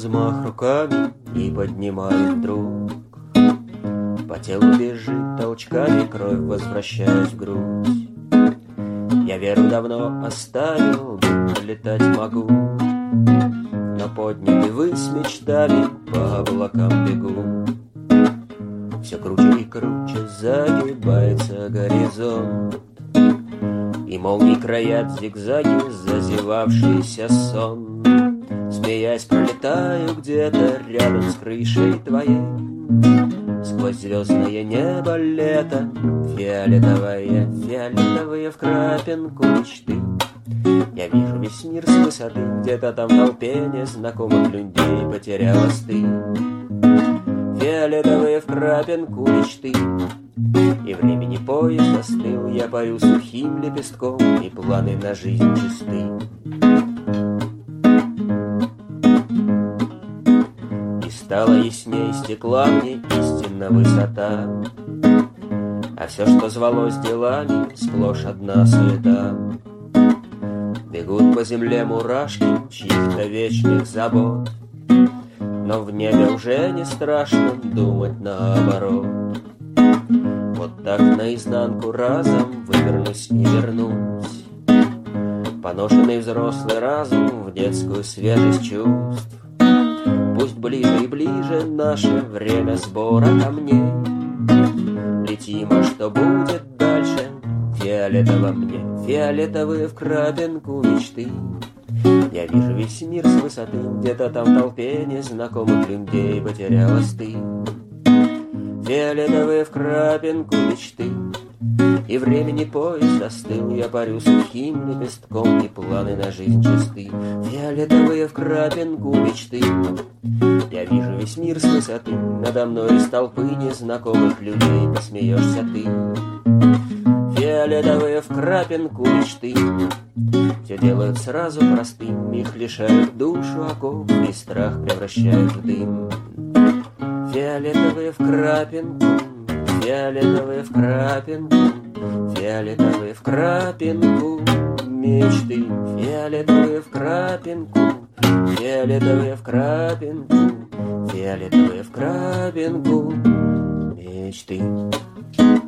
взмах руками и поднимаю вдруг. По телу бежит толчками кровь, возвращаясь в грудь. Я веру давно оставил, будто летать могу, но поднятый ввысь мечтами по облакам бегу. Все круче и круче загибается горизонт, и молнии краят зигзаги зазевавшийся сон. Смеясь, пролетаю где-то рядом с крышей твоей, сквозь звездное небо лето, фиолетовое, фиолетовые в крапинку мечты. Я вижу весь мир с высоты, где-то там в толпе незнакомых людей потерялась ты. Фиолетовые в крапинку мечты, и времени поезд застыл. Я парю сухим лепестком, и планы на жизнь чисты. И стало ясней, стекла мне истинно высота, а все, что звалось делами, сплошь одна суета. Бегут по земле мурашки чьих-то вечных забот, но в небе уже не страшно думать наоборот. Вот так наизнанку разом вывернусь и вернусь, поношенный взрослый разум в детскую свежесть чувств. Пусть ближе и ближе наше время сбора камней. Летим, а что будет дальше? Фиолетово мне, фиолетовые в крапинку мечты. Я вижу весь мир с высоты, где-то там в толпе незнакомых людей потерялась ты. Фиолетовые в крапинку мечты, и времени поезд застыл. Я парю сухим лепестком, и планы на жизнь чисты. Фиолетовые в крапинку мечты, я вижу весь мир с высоты. Надо мной из толпы незнакомых людей посмеешься ты. Фиолетовые в крапинку мечты, все делают сразу простым. Их лишают душу оков, и страх превращают в дым. Фиолетовые в крапинку, фиолетовые в крапинку, фиолетовые в крапинку мечты. Фиолетовые в крапинку, фиолетовые в крапинку, фиолетовые в крапинку мечты.